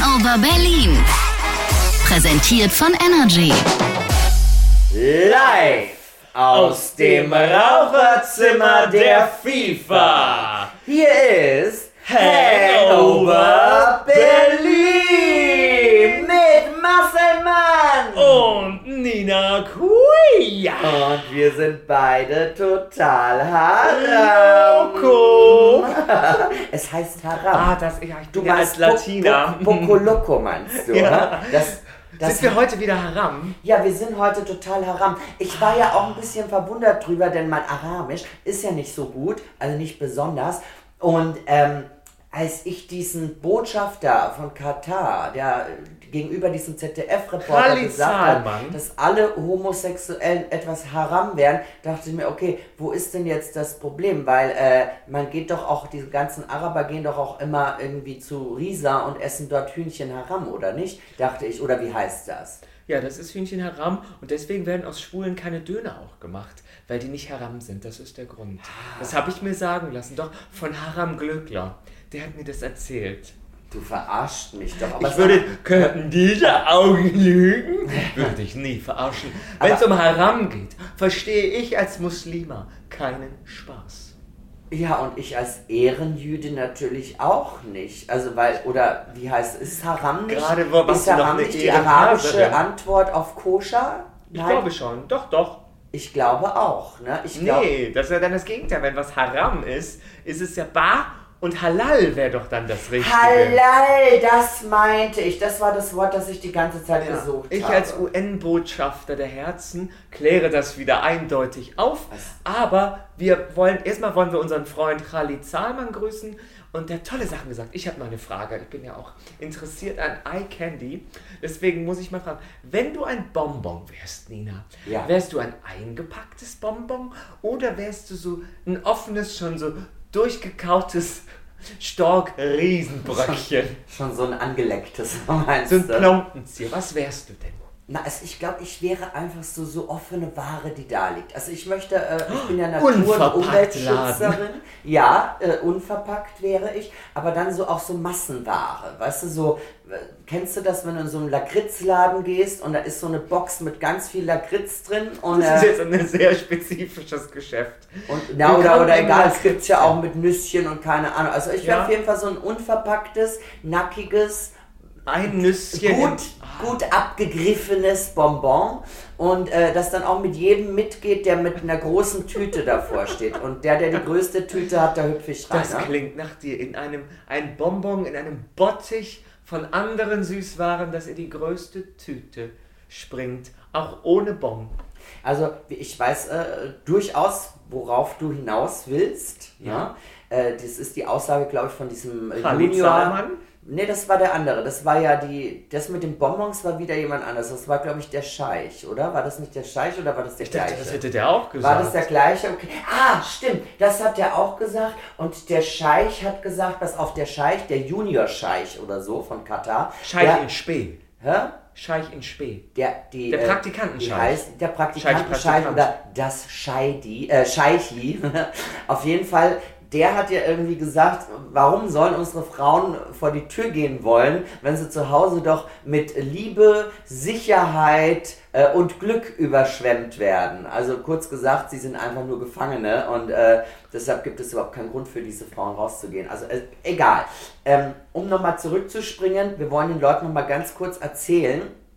Hangover Berlin. Präsentiert von Energy. Live aus dem Raucherzimmer der FIFA. Hier ist Hangover Berlin mit Marcel Mann und Nina Quia. Und wir sind beide total haram. Loco. Es heißt haram. Ich du bin ja meinst als Latina. Poco Loco meinst du, ja. oder? Sind wir heute wieder haram? Ja, wir sind heute total haram. Ich war ja auch ein bisschen verwundert drüber, denn mein Arabisch ist ja nicht so gut, also nicht besonders. Und als ich diesen Botschafter von Katar, der gegenüber diesem ZDF-Reporter gesagt hat, dass alle Homosexuellen etwas haram wären, dachte ich mir, okay, wo ist denn jetzt das Problem? Weil man geht doch auch, diese ganzen Araber gehen doch auch immer irgendwie zu Risa und essen dort Hühnchen haram, oder nicht? Dachte ich, oder wie heißt das? Ja, das ist Hühnchen haram und deswegen werden aus Schwulen keine Döner auch gemacht, weil die nicht haram sind, das ist der Grund. Das habe ich mir sagen lassen, doch von Haram Glöckler, der hat mir das erzählt. Du verarschst mich doch. Aber könnten diese Augen lügen? Würde ich nie verarschen. Wenn es um Haram geht, verstehe ich als Muslima keinen Spaß. Ja, und ich als Ehrenjüde natürlich auch nicht. Also, oder wie heißt es? Ist Haram nicht? Gerade ist Haram nicht die arabische Antwort auf Koscher? Ich glaube schon. Doch. Ich glaube auch, ne? Das ist ja dann das Gegenteil. Wenn was Haram ist, ist es ja bar. Und Halal wäre doch dann das Richtige. Halal, das meinte ich. Das war das Wort, das ich die ganze Zeit gesucht habe. Ich als UN-Botschafter der Herzen kläre das wieder eindeutig auf. Aber erstmal wollen wir unseren Freund Khalid Salman grüßen. Und der hat tolle Sachen gesagt. Ich habe noch eine Frage. Ich bin ja auch interessiert an Eye Candy. Deswegen muss ich mal fragen, wenn du ein Bonbon wärst, Nina, wärst du ein eingepacktes Bonbon oder wärst du so ein offenes, schon so durchgekautes Stork-Riesenbröckchen? Schon so ein angelecktes, meinst du? So ein Klompenzieher. Was wärst du denn? Also ich glaube, ich wäre einfach so offene Ware, die da liegt. Also ich möchte, ich bin ja Natur- und Umweltschützerin. Ja, unverpackt wäre ich, aber dann so auch so Massenware. Weißt du, so, kennst du das, wenn du in so einen Lakritzladen gehst und da ist so eine Box mit ganz viel Lakritz drin? Und, das ist jetzt ein sehr spezifisches Geschäft. Oder egal, es gibt es ja auch mit Nüsschen und keine Ahnung. Also ich wäre auf jeden Fall so ein unverpacktes, nackiges, ein Nüsschen. Gut abgegriffenes Bonbon und das dann auch mit jedem mitgeht, der mit einer großen Tüte davor steht. Und der die größte Tüte hat, da hüpfe ich rein. Das klingt nach dir. Ein Bonbon in einem Bottich von anderen Süßwaren, das in die größte Tüte springt. Auch ohne Bon. Also ich weiß durchaus, worauf du hinaus willst. Ja. Das ist die Aussage, glaube ich, von diesem Junior. Nee, das war der andere. Das war ja das mit den Bonbons war wieder jemand anderes. Das war, glaube ich, der Scheich, oder? War das nicht der Scheich oder war das der gleiche? Das hätte der auch gesagt. War das der gleiche? Okay. Stimmt. Das hat der auch gesagt. Und der Scheich hat gesagt, pass auf, der Scheich, der Junior-Scheich oder so von Katar. Scheich in Spee. Hä? Scheich in Spee. Der Praktikantenscheich. Heißt der Praktikantenscheich oder das Scheichi. Auf jeden Fall. Der hat ja irgendwie gesagt, warum sollen unsere Frauen vor die Tür gehen wollen, wenn sie zu Hause doch mit Liebe, Sicherheit und Glück überschwemmt werden. Also kurz gesagt, sie sind einfach nur Gefangene und deshalb gibt es überhaupt keinen Grund für diese Frauen rauszugehen. Also egal. Um nochmal zurückzuspringen, wir wollen den Leuten nochmal ganz kurz erzählen,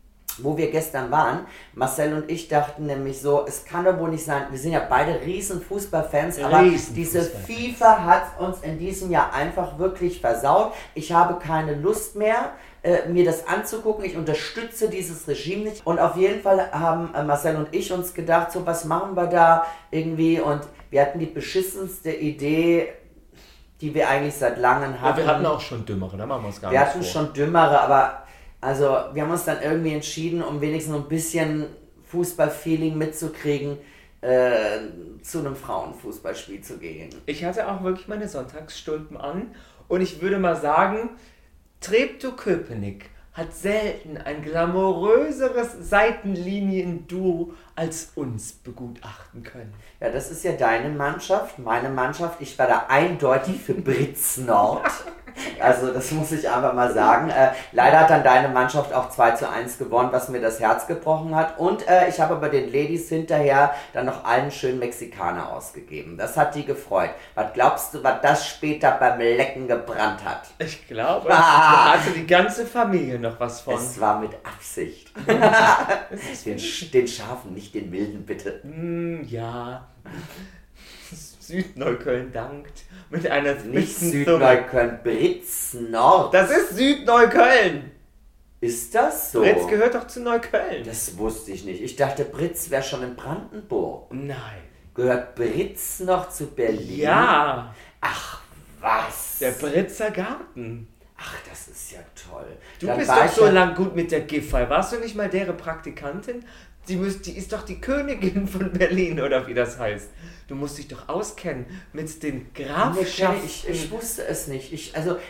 wo wir gestern waren. Marcel und ich dachten nämlich so, es kann doch wohl nicht sein, wir sind ja beide riesen Fußballfans, aber diese FIFA hat uns in diesem Jahr einfach wirklich versaut. Ich habe keine Lust mehr, mir das anzugucken. Ich unterstütze dieses Regime nicht. Und auf jeden Fall haben Marcel und ich uns gedacht, so was machen wir da irgendwie, und wir hatten die beschissenste Idee, die wir eigentlich seit langem hatten. Ja, wir hatten auch schon dümmere, da machen wir es gar nicht vor. Wir hatten schon dümmere, aber also wir haben uns dann irgendwie entschieden, um wenigstens ein bisschen Fußballfeeling mitzukriegen, zu einem Frauenfußballspiel zu gehen. Ich hatte auch wirklich meine Sonntagsstulpen an und ich würde mal sagen, Treptow-Köpenick hat selten ein glamouröseres Seitenlinien-Duo als uns begutachten können. Ja, das ist ja deine Mannschaft, meine Mannschaft. Ich war da eindeutig für Britz Nord. Also das muss ich einfach mal sagen. Leider hat dann deine Mannschaft auch 2:1 gewonnen, was mir das Herz gebrochen hat. Und ich habe bei den Ladies hinterher dann noch einen schönen Mexikaner ausgegeben. Das hat die gefreut. Was glaubst du, was das später beim Lecken gebrannt hat? Ich glaube, da hatte die ganze Familie noch was von. Es war mit Absicht. den Scharfen, nicht den Wilden, bitte. Ja. Südneukölln dankt mit einer nicht Südneukölln, Britz Nord. Das ist Südneukölln. Ist das so? Britz gehört doch zu Neukölln. Das wusste ich nicht. Ich dachte, Britz wäre schon in Brandenburg. Nein. Gehört Britz noch zu Berlin? Ja. Ach, was? Der Britzer Garten. Ach, das ist ja toll. Du Dann bist war doch ich so ja lang gut mit der Giffey. Warst du nicht mal deren Praktikantin? Die ist doch die Königin von Berlin, oder wie das heißt. Du musst dich doch auskennen mit den Grafschaften. Ich wusste es nicht. Ich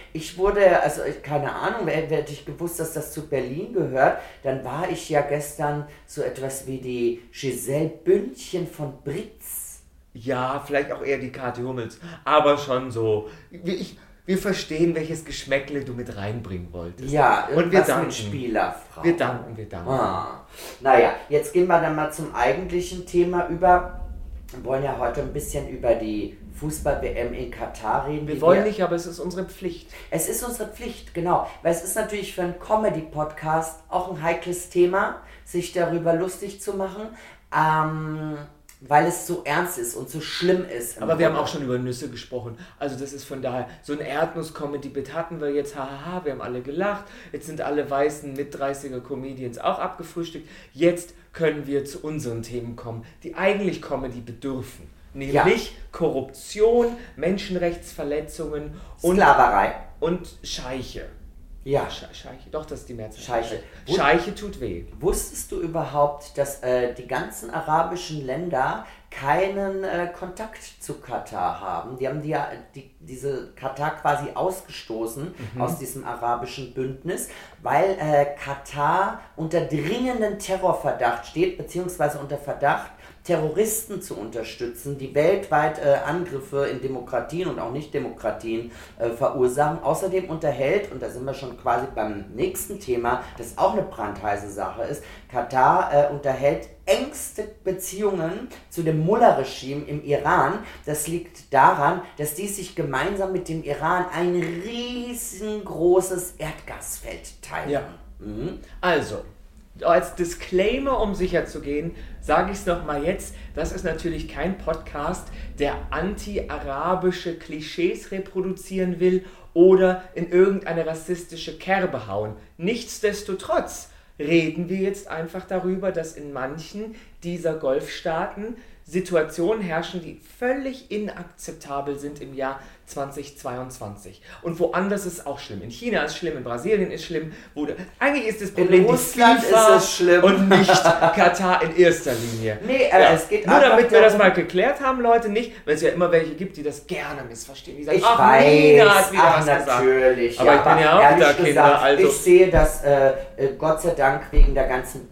keine Ahnung, hätte ich gewusst, dass das zu Berlin gehört, dann war ich ja gestern so etwas wie die Giselle Bündchen von Britz. Ja, vielleicht auch eher die Kathi Hummels, aber schon so. Wir verstehen, welches Geschmäckle du mit reinbringen wolltest. Ja, und wir danken. Mit Spielerfrau. Wir danken. Naja, jetzt gehen wir dann mal zum eigentlichen Thema über. Wir wollen ja heute ein bisschen über die Fußball-WM in Katar reden. Wir wollen nicht, aber es ist unsere Pflicht. Es ist unsere Pflicht, genau. Weil es ist natürlich für einen Comedy-Podcast auch ein heikles Thema, sich darüber lustig zu machen. Weil es so ernst ist und so schlimm ist. Aber wir haben auch schon über Nüsse gesprochen. Also das ist von daher, so ein Erdnuss-Comedy-Bit hatten wir jetzt, hahaha, wir haben alle gelacht. Jetzt sind alle weißen Mit-30er-Comedians auch abgefrühstickt. Jetzt können wir zu unseren Themen kommen, die eigentlich Comedy bedürfen. Nämlich Korruption, Menschenrechtsverletzungen und Sklaverei. Und Scheiche. Ja. Scheiche, doch, das ist die Mehrzahl. Scheiche. Scheiche tut weh. Wusstest du überhaupt, dass die ganzen arabischen Länder keinen Kontakt zu Katar haben? Die haben diese Katar quasi ausgestoßen aus diesem arabischen Bündnis, weil Katar unter dringenden Terrorverdacht steht, beziehungsweise unter Verdacht, Terroristen zu unterstützen, die weltweit Angriffe in Demokratien und auch Nicht-Demokratien verursachen. Außerdem unterhält, und da sind wir schon quasi beim nächsten Thema, das auch eine brandheiße Sache ist, Katar unterhält engste Beziehungen zu dem Mullah-Regime im Iran. Das liegt daran, dass die sich gemeinsam mit dem Iran ein riesengroßes Erdgasfeld teilen. Ja. Also, als Disclaimer, um sicher zu gehen, sage ich es nochmal jetzt, das ist natürlich kein Podcast, der anti-arabische Klischees reproduzieren will oder in irgendeine rassistische Kerbe hauen. Nichtsdestotrotz reden wir jetzt einfach darüber, dass in manchen dieser Golfstaaten Situationen herrschen, die völlig inakzeptabel sind im Jahr 2022. Und woanders ist es auch schlimm. In China ist es schlimm, in Brasilien ist es schlimm. Eigentlich ist das Problem in Russland die FIFA ist es schlimm. Und nicht Katar in erster Linie. Nee, es geht nur einfach damit wir darum, das mal geklärt haben, Leute, nicht, weil es ja immer welche gibt, die das gerne missverstehen. Die sagen, ich weiß, Nina hat wieder was natürlich. gesagt. Aber ich bin ja auch wieder Kinder. Also ich sehe, dass Gott sei Dank wegen der ganzen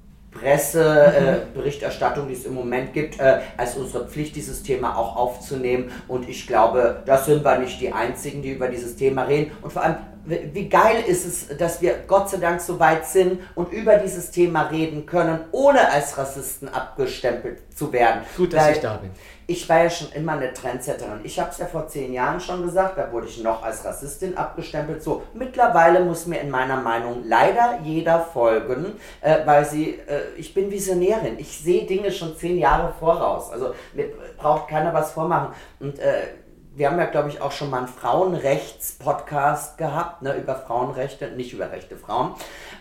Presseberichterstattung, die es im Moment gibt, als unsere Pflicht, dieses Thema auch aufzunehmen. Und ich glaube, da sind wir nicht die Einzigen, die über dieses Thema reden. Und vor allem, wie geil ist es, dass wir Gott sei Dank so weit sind und über dieses Thema reden können, ohne als Rassisten abgestempelt zu werden. Gut, dass ich da bin. Ich war ja schon immer eine Trendsetterin. Ich habe es ja vor 10 Jahren schon gesagt, da wurde ich noch als Rassistin abgestempelt. So, mittlerweile muss mir in meiner Meinung leider jeder folgen, weil ich bin Visionärin. Ich sehe Dinge schon 10 Jahre voraus. Also mir braucht keiner was vormachen. Und wir haben ja, glaube ich, auch schon mal einen Frauenrechts-Podcast gehabt, ne, über Frauenrechte, nicht über rechte Frauen.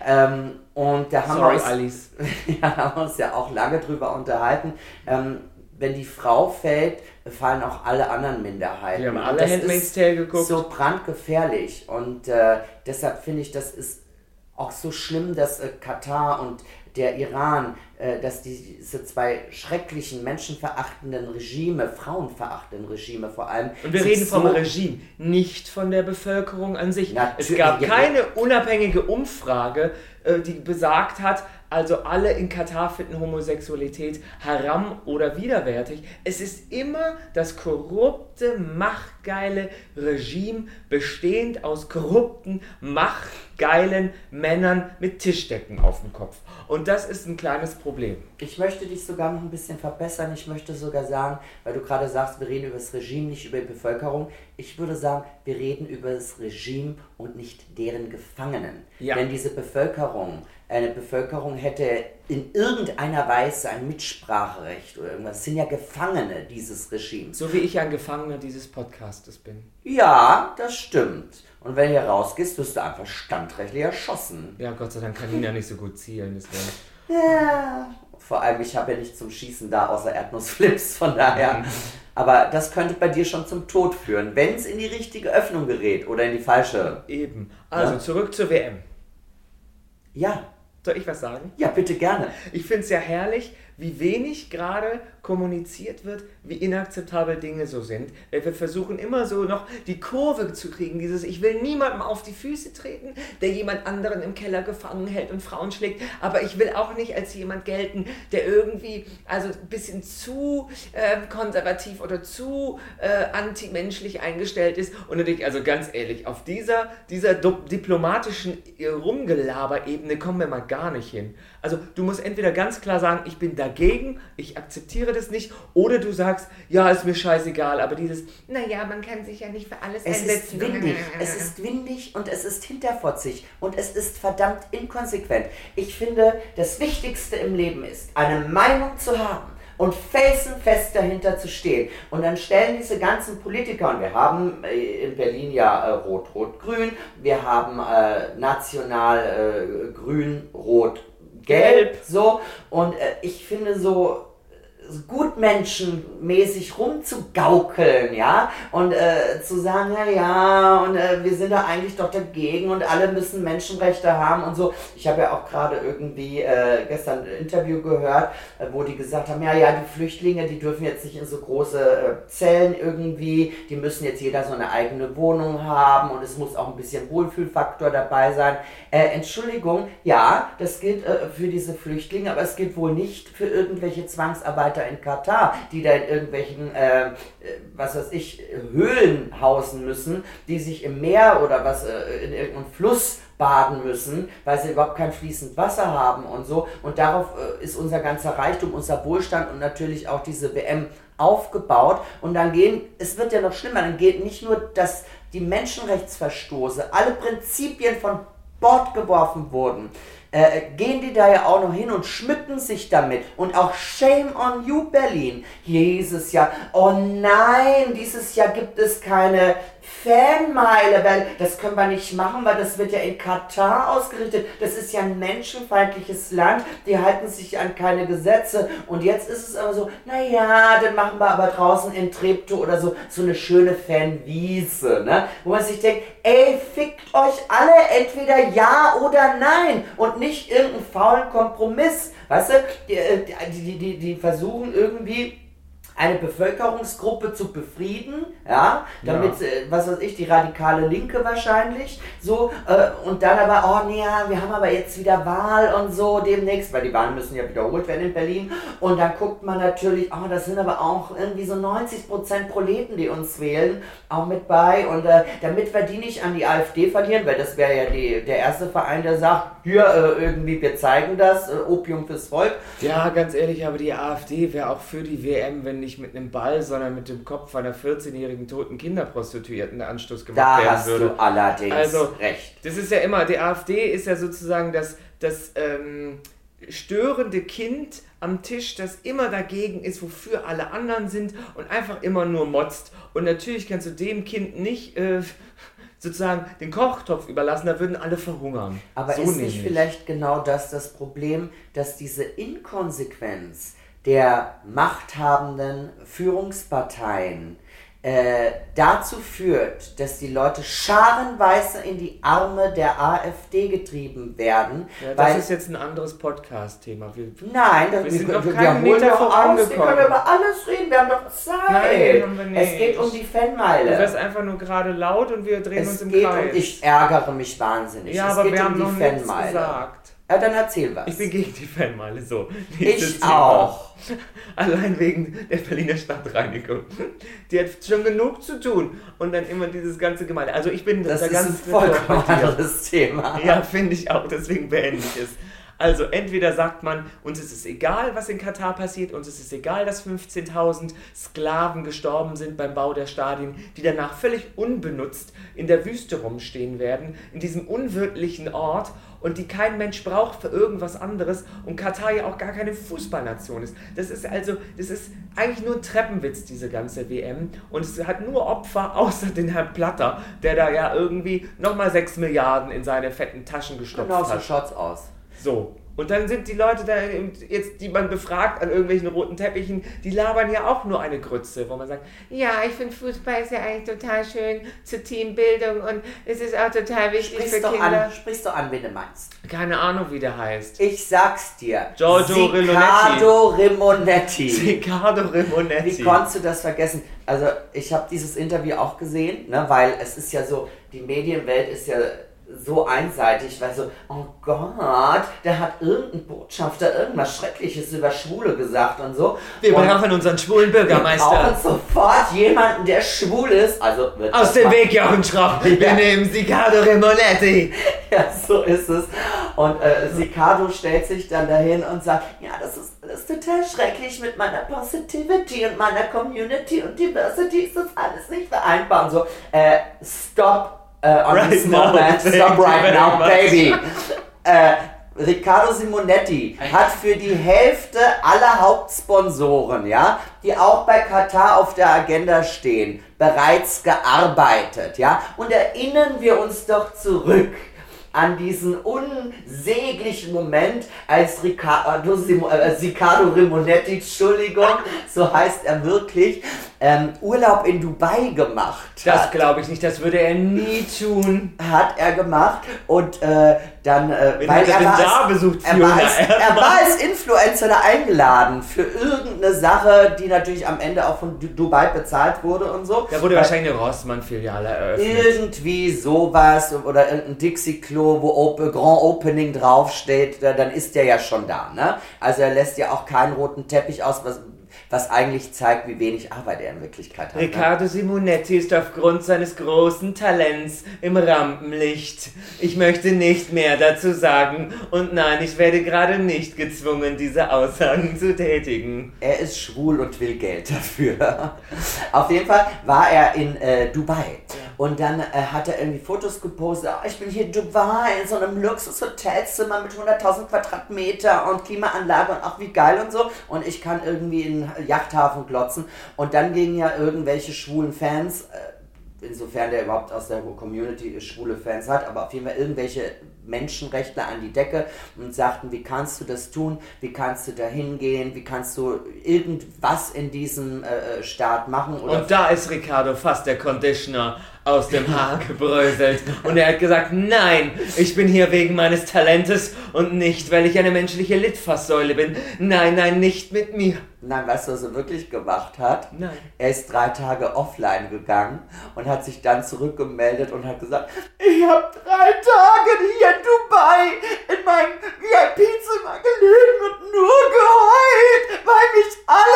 Und da haben Alice. Ja, haben wir uns ja auch lange drüber unterhalten. Wenn die Frau fällt, fallen auch alle anderen Minderheiten. Wir haben alle Handmaid's Tale geguckt. So brandgefährlich. Und deshalb finde ich, das ist auch so schlimm, dass Katar und der Iran dass diese zwei schrecklichen, menschenverachtenden Regime, frauenverachtenden Regime vor allem... Und wir reden vom Regime, nicht von der Bevölkerung an sich. Natürlich. Es gab keine unabhängige Umfrage, die besagt hat, also alle in Katar finden Homosexualität haram oder widerwärtig. Es ist immer das korrupte, machtgeile Regime, bestehend aus korrupten, machtgeilen Männern mit Tischdecken auf dem Kopf. Und das ist ein kleines Problem. Ich möchte dich sogar noch ein bisschen verbessern. Ich möchte sogar sagen, weil du gerade sagst, wir reden über das Regime, nicht über die Bevölkerung. Ich würde sagen, wir reden über das Regime und nicht deren Gefangenen. Ja. Wenn diese Bevölkerung, eine Bevölkerung hätte in irgendeiner Weise ein Mitspracherecht oder irgendwas, das sind ja Gefangene dieses Regimes. So wie ich ein Gefangener dieses Podcastes bin. Ja, das stimmt. Und wenn du hier rausgehst, wirst du einfach standrechtlich erschossen. Ja, Gott sei Dank kann ihn ja nicht so gut zielen. Deswegen. Ja, vor allem, ich habe ja nicht zum Schießen da, außer Erdnussflips, von daher. Aber das könnte bei dir schon zum Tod führen, wenn es in die richtige Öffnung gerät oder in die falsche. Eben. Also, Ja. zurück zur WM. Ja, Soll ich was sagen? ja, bitte gerne. Ich finde es ja herrlich, wie wenig gerade kommuniziert wird, wie inakzeptabel Dinge so sind. Wir versuchen immer so noch die Kurve zu kriegen, dieses ich will niemandem auf die Füße treten, der jemand anderen im Keller gefangen hält und Frauen schlägt, aber ich will auch nicht als jemand gelten, der irgendwie also ein bisschen zu konservativ oder zu antimenschlich eingestellt ist. Und natürlich, also ganz ehrlich, auf dieser diplomatischen Rumgelaber-Ebene kommen wir mal gar nicht hin. Also du musst entweder ganz klar sagen, ich bin dagegen, ich akzeptiere das nicht, oder du sagst, ja, ist mir scheißegal, aber dieses, naja, man kann sich ja nicht für alles einsetzen. Es ist windig und es ist hinterfotzig und es ist verdammt inkonsequent. Ich finde, das Wichtigste im Leben ist, eine Meinung zu haben und felsenfest dahinter zu stehen. Und dann stellen diese ganzen Politiker, und wir haben in Berlin ja Rot-Rot-Grün, wir haben national Grün-Rot-Gelb, so, und ich finde so gutmenschenmäßig rumzugaukeln, ja, und zu sagen, und wir sind da eigentlich doch dagegen und alle müssen Menschenrechte haben und so. Ich habe ja auch gerade irgendwie gestern ein Interview gehört, wo die gesagt haben, die Flüchtlinge, die dürfen jetzt nicht in so große Zellen irgendwie, die müssen jetzt jeder so eine eigene Wohnung haben und es muss auch ein bisschen Wohlfühlfaktor dabei sein. Entschuldigung, ja, das gilt für diese Flüchtlinge, aber es gilt wohl nicht für irgendwelche Zwangsarbeiter in Katar, die da in irgendwelchen, Höhlen hausen müssen, die sich im Meer oder in irgendeinem Fluss baden müssen, weil sie überhaupt kein fließend Wasser haben und so. Und darauf ist unser ganzer Reichtum, unser Wohlstand und natürlich auch diese WM aufgebaut. Und dann es wird ja noch schlimmer, dann geht nicht nur, dass die Menschenrechtsverstoße, alle Prinzipien von Bord geworfen wurden, gehen die da ja auch noch hin und schmücken sich damit. Und auch Shame on you, Berlin. Hier hieß es ja, oh nein, dieses Jahr gibt es keine Fanmeile, weil das können wir nicht machen, weil das wird ja in Katar ausgerichtet. Das ist ja ein menschenfeindliches Land, die halten sich an keine Gesetze. Und jetzt ist es aber so, dann machen wir aber draußen in Treptow oder so eine schöne Fanwiese, ne? Wo man sich denkt, ey, fickt euch alle, entweder ja oder nein und nicht irgendeinen faulen Kompromiss. Weißt du, die versuchen irgendwie eine Bevölkerungsgruppe zu befrieden, ja, damit, die radikale Linke wahrscheinlich, so, und dann aber, wir haben aber jetzt wieder Wahl und so demnächst, weil die Wahlen müssen ja wiederholt werden in Berlin, und dann guckt man natürlich, das sind aber auch irgendwie so 90% Proleten, die uns wählen, auch mit bei, und damit wir die nicht an die AfD verlieren, weil das wäre ja der erste Verein, der sagt, hier, irgendwie, wir zeigen das, Opium fürs Volk. Ja, ganz ehrlich, aber die AfD wäre auch für die WM, wenn nicht mit einem Ball, sondern mit dem Kopf einer 14-jährigen toten Kinderprostituierten der Anstoß gemacht werden würde. Da hast du allerdings recht. Das ist ja immer, die AfD ist ja sozusagen das störende Kind am Tisch, das immer dagegen ist, wofür alle anderen sind und einfach immer nur motzt. Und natürlich kannst du dem Kind nicht sozusagen den Kochtopf überlassen, da würden alle verhungern. Aber so ist nicht vielleicht genau das Problem, dass diese Inkonsequenz der machthabenden Führungsparteien dazu führt, dass die Leute scharenweise in die Arme der AfD getrieben werden. Ja, das ist jetzt ein anderes Podcast-Thema. Nein, wir sind noch keinen Meter vorangekommen. Wir können über alles reden, wir haben doch Zeit. Nein, haben wir nicht. Es geht um die Fanmeile. Du wirst einfach nur gerade laut und wir drehen uns im Kreis. Ich ärgere mich wahnsinnig. Ja, aber wir haben noch nichts gesagt. Ja, dann erzähl was. Ich bin gegen die Fanmeile, so. Ich auch. Allein wegen der Berliner Stadtreinigung. Die hat schon genug zu tun. Und dann immer dieses ganze Gemeinde. Also ich bin das da ganz... Das ist ein vollkommen anderes Thema. Ja, finde ich auch. Deswegen beende ich es. Also entweder sagt man, uns ist es egal, was in Katar passiert, uns ist es egal, dass 15.000 Sklaven gestorben sind beim Bau der Stadien, die danach völlig unbenutzt in der Wüste rumstehen werden, in diesem unwirtlichen Ort und die kein Mensch braucht für irgendwas anderes und Katar ja auch gar keine Fußballnation ist. Das ist eigentlich nur ein Treppenwitz, diese ganze WM, und es hat nur Opfer, außer den Herrn Platter, der da ja irgendwie nochmal 6 Milliarden in seine fetten Taschen gestopft hat. Genau, so schaut's aus. So, und dann sind die Leute da jetzt, die man befragt an irgendwelchen roten Teppichen, die labern ja auch nur eine Grütze, wo man sagt, ja, ich finde Fußball ist ja eigentlich total schön zur Teambildung und es ist auch total wichtig für Kinder. Sprichst du an, wen du meinst? Keine Ahnung, wie der heißt. Ich sag's dir. Riccardo Rimonetti. Wie konntest du das vergessen? Also, ich habe dieses Interview auch gesehen, ne, weil es ist ja so, die Medienwelt ist ja so einseitig, weil so, oh Gott, der hat irgendein Botschafter irgendwas Schreckliches über Schwule gesagt und so. Wir brauchen unseren schwulen Bürgermeister. Wir brauchen sofort jemanden, der schwul ist. Also wird aus dem Weg, Jochen Schropp. Wir nehmen Riccardo Rimonetti. Ja, so ist es. Und Riccardo stellt sich dann dahin und sagt, ja, das ist total schrecklich mit meiner Positivity und meiner Community und Diversity ist das alles nicht vereinbar und so. Stop. Stop right now, baby. Riccardo Simonetti hat für die Hälfte aller Hauptsponsoren, ja, die auch bei Katar auf der Agenda stehen, bereits gearbeitet, ja. Und erinnern wir uns doch zurück an diesen unsäglichen Moment, als Riccardo Rimonetti, Entschuldigung, so heißt er wirklich, Urlaub in Dubai gemacht hat. Das glaube ich nicht, das würde er nie tun. Hat er gemacht und dann, weil er war als Influencer da eingeladen für irgendeine Sache, die natürlich am Ende auch von Dubai bezahlt wurde und so. Da wurde wahrscheinlich eine Rossmann-Filiale eröffnet. Irgendwie sowas oder irgendein Dixie-Klo, wo Grand Opening draufsteht, dann ist der ja schon da, ne? Also er lässt ja auch keinen roten Teppich aus, was eigentlich zeigt, wie wenig Arbeit er in Wirklichkeit hat. Riccardo Simonetti ist aufgrund seines großen Talents im Rampenlicht. Ich möchte nicht mehr dazu sagen und nein, ich werde gerade nicht gezwungen, diese Aussagen zu tätigen. Er ist schwul und will Geld dafür. Auf jeden Fall war er in Dubai. Und dann hat er irgendwie Fotos gepostet. Oh, ich bin hier in Dubai in so einem Luxus-Hotelzimmer mit 100.000 Quadratmeter und Klimaanlage und auch wie geil und so. Und ich kann irgendwie in Yachthafen glotzen. Und dann gingen ja irgendwelche schwulen Fans, insofern der überhaupt aus der Community schwule Fans hat, aber auf jeden Fall irgendwelche Menschenrechtler an die Decke und sagten, wie kannst du das tun, wie kannst du da hingehen, wie kannst du irgendwas in diesem Staat machen. Oder und da ist Riccardo fast der Conditioner aus dem Haar gebröselt und er hat gesagt, nein, ich bin hier wegen meines Talentes und nicht, weil ich eine menschliche Litfaßsäule bin. Nein, nein, nicht mit mir. Nein, weißt du, was er wirklich gemacht hat? Nein. Er ist 3 Tage offline gegangen und hat sich dann zurückgemeldet und hat gesagt, ich habe 3 Tage hier in Dubai in meinem VIP-Zimmer gelegen und nur geheult, weil mich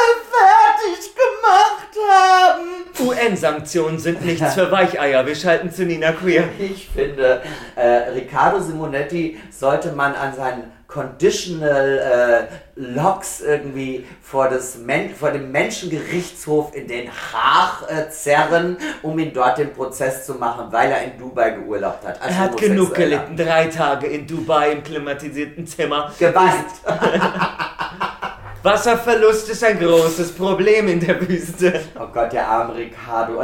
alle fertig gemacht haben. UN-Sanktionen sind nichts für Weicheier. Wir schalten zu Nina Queer. Ich finde, Riccardo Simonetti sollte man an seinen Conditional Locks irgendwie vor dem Menschengerichtshof in Den Haag zerren, um ihn dort den Prozess zu machen, weil er in Dubai geurlaubt hat. Er hat genug gelitten, 3 Tage in Dubai im klimatisierten Zimmer. Geweint. Wasserverlust ist ein großes Problem in der Wüste. Oh Gott, der arme Riccardo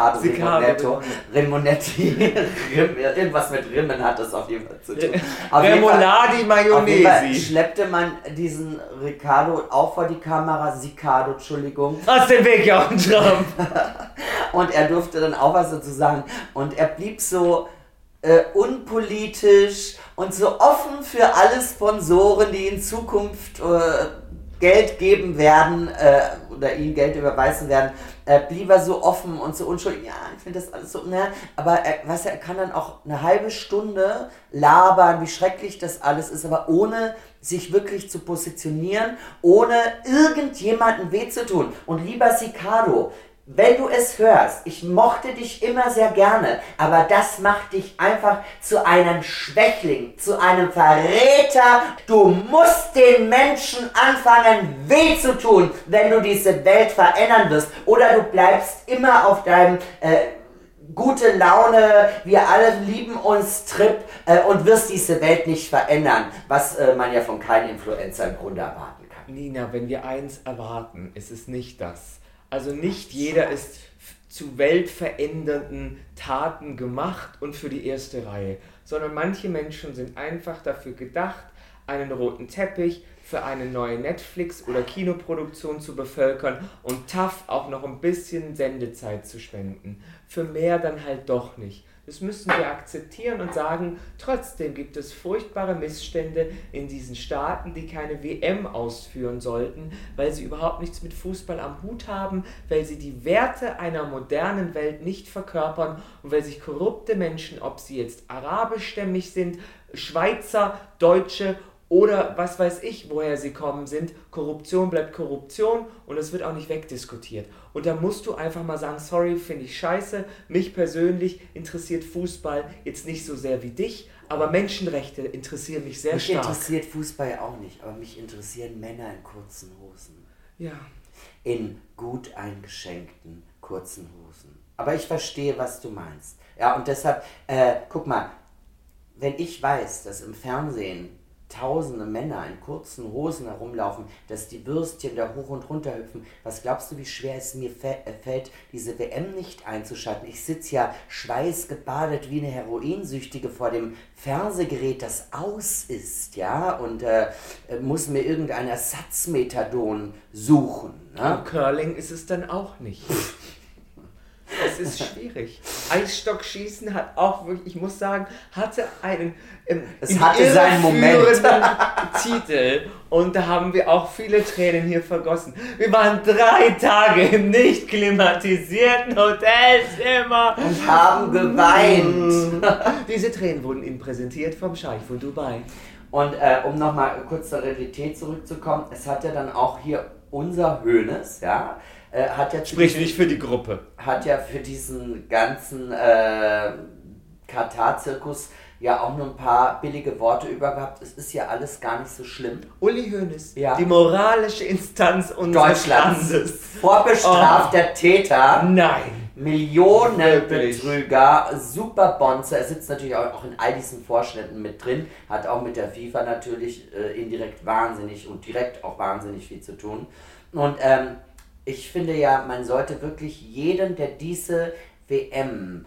Rimonetti. Irgendwas mit Rimmen hat das auf jeden Fall zu tun. Remoulade Mayonnaise. Schleppte man diesen Riccardo auch vor die Kamera, Sicardo, Entschuldigung. Aus dem Weg, Jochen Trump. Und er durfte dann auch was dazu sagen. Und er blieb so unpolitisch und so offen für alle Sponsoren, die in Zukunft Geld geben werden oder ihm Geld überweisen werden, blieb er so offen und so unschuldig. Ja, ich finde das alles so, ne? Aber er kann dann auch eine halbe Stunde labern, wie schrecklich das alles ist, aber ohne sich wirklich zu positionieren, ohne irgendjemandem weh zu tun. Und lieber Sicardo, wenn du es hörst, ich mochte dich immer sehr gerne, aber das macht dich einfach zu einem Schwächling, zu einem Verräter. Du musst den Menschen anfangen, weh zu tun, wenn du diese Welt verändern wirst. Oder du bleibst immer auf deinem gute Laune, wir alle lieben uns Trip und wirst diese Welt nicht verändern, was man ja von keinem Influencer im Grunde erwarten kann. Nina, wenn wir eins erwarten, ist es nicht das. Also nicht jeder ist zu weltverändernden Taten gemacht und für die erste Reihe, sondern manche Menschen sind einfach dafür gedacht, einen roten Teppich für eine neue Netflix- oder Kinoproduktion zu bevölkern und tough auch noch ein bisschen Sendezeit zu spenden. Für mehr dann halt doch nicht. Das müssen wir akzeptieren und sagen, trotzdem gibt es furchtbare Missstände in diesen Staaten, die keine WM ausführen sollten, weil sie überhaupt nichts mit Fußball am Hut haben, weil sie die Werte einer modernen Welt nicht verkörpern und weil sich korrupte Menschen, ob sie jetzt arabischstämmig sind, Schweizer, Deutsche oder was weiß ich, woher sie kommen sind, Korruption bleibt Korruption und es wird auch nicht wegdiskutiert. Und da musst du einfach mal sagen, sorry, finde ich scheiße, mich persönlich interessiert Fußball jetzt nicht so sehr wie dich, aber Menschenrechte interessieren mich sehr stark. Mich interessiert Fußball ja auch nicht, aber mich interessieren Männer in kurzen Hosen. Ja. In gut eingeschenkten kurzen Hosen. Aber ich verstehe, was du meinst. Ja, und deshalb, guck mal, wenn ich weiß, dass im Fernsehen tausende Männer in kurzen Hosen herumlaufen, dass die Würstchen da hoch und runter hüpfen. Was glaubst du, wie schwer es mir fällt, diese WM nicht einzuschalten? Ich sitze ja schweißgebadet wie eine Heroinsüchtige vor dem Fernsehgerät, das aus ist, ja, und muss mir irgendein Ersatzmethadon suchen. Ne? Und Curling ist es dann auch nicht. Es ist schwierig. Eisstockschießen hat auch wirklich, ich muss sagen, hatte einen es hatte seinen Moment. Titel und da haben wir auch viele Tränen hier vergossen. Wir waren 3 Tage im nicht klimatisierten Hotelzimmer und haben geweint. Diese Tränen wurden Ihnen präsentiert vom Scheich von Dubai. Und um nochmal kurz zur Realität zurückzukommen, es hat ja dann auch hier unser Hoeneß, ja, hat ja sprich nicht für die Gruppe. Hat ja für diesen ganzen Katar-Zirkus ja auch nur ein paar billige Worte über gehabt. Es ist ja alles gar nicht so schlimm. Uli Hoeneß, ja. Die moralische Instanz unseres Landes. Vorbestrafter Täter. Nein. Millionenbetrüger, Superbonzer. Er sitzt natürlich auch in all diesen Vorständen mit drin, hat auch mit der FIFA natürlich indirekt wahnsinnig und direkt auch wahnsinnig viel zu tun. Und ich finde ja, man sollte wirklich jeden, der diese WM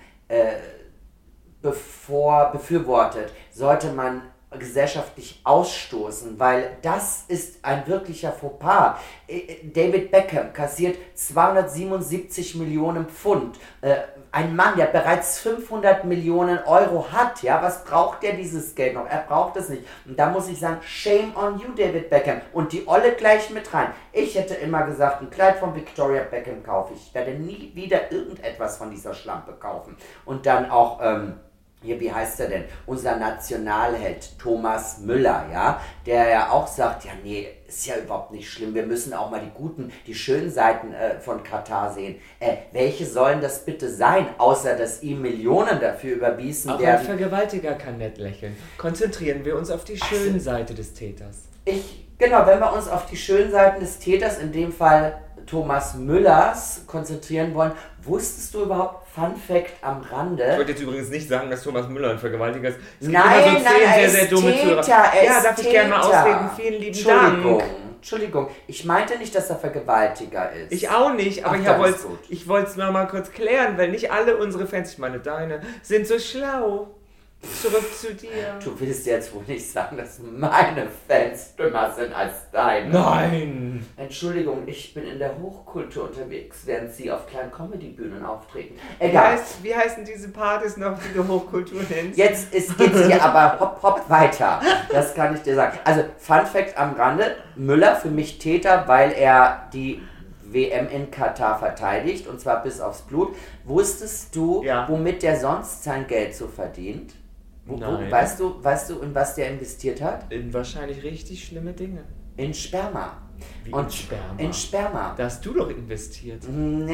befürwortet, sollte man gesellschaftlich ausstoßen, weil das ist ein wirklicher Fauxpas. David Beckham kassiert 277 Millionen Pfund. Ein Mann, der bereits 500 Millionen Euro hat, ja, was braucht der dieses Geld noch? Er braucht es nicht. Und da muss ich sagen, shame on you, David Beckham. Und die Olle gleich mit rein. Ich hätte immer gesagt, ein Kleid von Victoria Beckham kaufe ich. Ich werde nie wieder irgendetwas von dieser Schlampe kaufen. Und dann auch, hier, wie heißt er denn? Unser Nationalheld Thomas Müller, ja, der ja auch sagt, ja nee, ist ja überhaupt nicht schlimm, wir müssen auch mal die guten, die schönen Seiten von Katar sehen. Welche sollen das bitte sein, außer dass ihm Millionen dafür überwiesen werden? Auch ein Vergewaltiger kann nett lächeln. Konzentrieren wir uns auf die schönen Seite des Täters. Genau, wenn wir uns auf die schönen Seiten des Täters, in dem Fall Thomas Müllers, konzentrieren wollen, wusstest du überhaupt, Fun Fact am Rande? Ich wollte jetzt übrigens nicht sagen, dass Thomas Müller ein Vergewaltiger ist. Es gibt nein, immer so 10 sehr, sehr dumme Zuhörer. Ja, darf ich gerne mal ausreden? Vielen lieben Dank. Entschuldigung, ich meinte nicht, dass er Vergewaltiger ist. Ich auch nicht, aber ich wollte es nur mal kurz klären, weil nicht alle unsere Fans, ich meine deine, sind so schlau. Zurück zu dir. Du willst jetzt wohl nicht sagen, dass meine Fans dümmer sind als deine. Nein! Entschuldigung, ich bin in der Hochkultur unterwegs, während sie auf kleinen Comedy-Bühnen auftreten. Egal. Wie heißen diese Partys noch, die du Hochkultur nennst? Jetzt geht's hier aber hopp weiter. Das kann ich dir sagen. Also, Fun Fact am Rande, Müller für mich Täter, weil er die WM in Katar verteidigt, und zwar bis aufs Blut. Wusstest du, womit der sonst sein Geld so verdient? Nein. Weißt du, in was der investiert hat? In wahrscheinlich richtig schlimme Dinge. In Sperma. In Sperma? In Sperma. Da hast du doch investiert.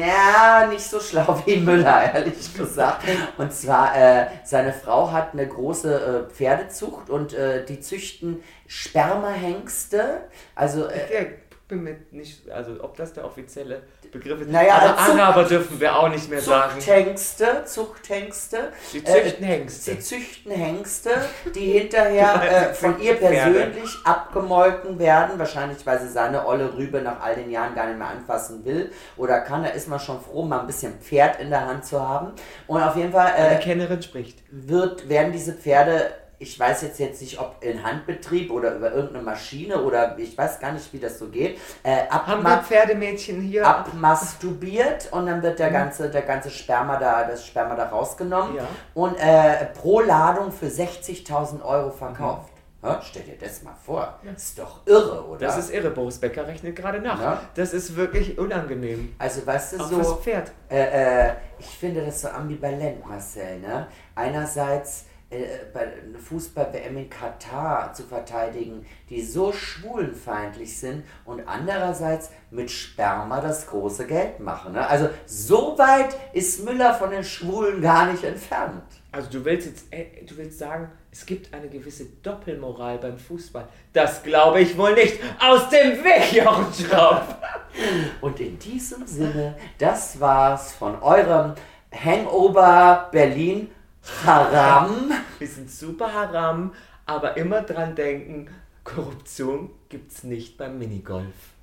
Ja, nicht so schlau wie Müller, ehrlich gesagt. Und zwar, seine Frau hat eine große Pferdezucht und die züchten Spermahengste. Also, bin mir nicht, also ob das der offizielle Begriff ist. Naja, also Araber dürfen wir auch nicht mehr sagen. Zuchthengste. Sie züchten Hengste. Sie züchten Hengste, die hinterher von ihr persönlich abgemolken werden. Wahrscheinlich, weil sie seine olle Rübe nach all den Jahren gar nicht mehr anfassen will oder kann. Da ist man schon froh, mal ein bisschen Pferd in der Hand zu haben. Und auf jeden Fall eine Kennerin spricht. Werden diese Pferde, ich weiß jetzt nicht, ob in Handbetrieb oder über irgendeine Maschine oder ich weiß gar nicht, wie das so geht. Haben wir Pferdemädchen hier? Abmasturbiert und dann wird das Sperma da rausgenommen und pro Ladung für 60.000 Euro verkauft. Ja, stell dir das mal vor. Das ist doch irre, oder? Das ist irre. Boris Becker rechnet gerade nach. Ja? Das ist wirklich unangenehm. Also, weißt du, auch so... fürs Pferd. Ich finde das so ambivalent, Marcel, ne? Einerseits bei einer Fußball-WM in Katar zu verteidigen, die so schwulenfeindlich sind und andererseits mit Sperma das große Geld machen. Ne? Also so weit ist Müller von den Schwulen gar nicht entfernt. Also du willst sagen, es gibt eine gewisse Doppelmoral beim Fußball. Das glaube ich wohl nicht. Aus dem Weg, Jochen Schraub! Und in diesem Sinne, das war's von eurem Hangover Berlin Haram. Wir sind super Haram, aber immer dran denken, Korruption gibt's nicht beim Minigolf.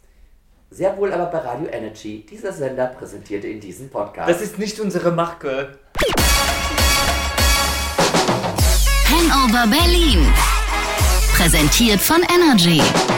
Sehr wohl aber bei Radio Energy. Dieser Sender präsentierte in diesem Podcast. Das ist nicht unsere Marke. Hangover Berlin. Präsentiert von Energy.